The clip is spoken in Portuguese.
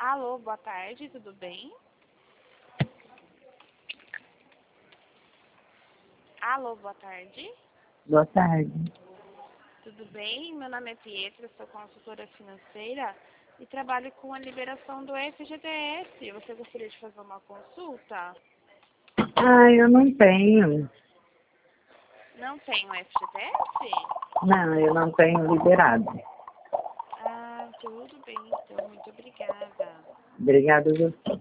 Alô, boa tarde, tudo bem? Alô, boa tarde. Boa tarde. Tudo bem? Meu nome é Pietra, sou consultora financeira e trabalho com a liberação do FGTS. Você gostaria de fazer uma consulta? Eu não tenho. Não tem o FGTS? Não, eu não tenho liberado. Ah, tudo bem, então, muito obrigada. Obrigada a você.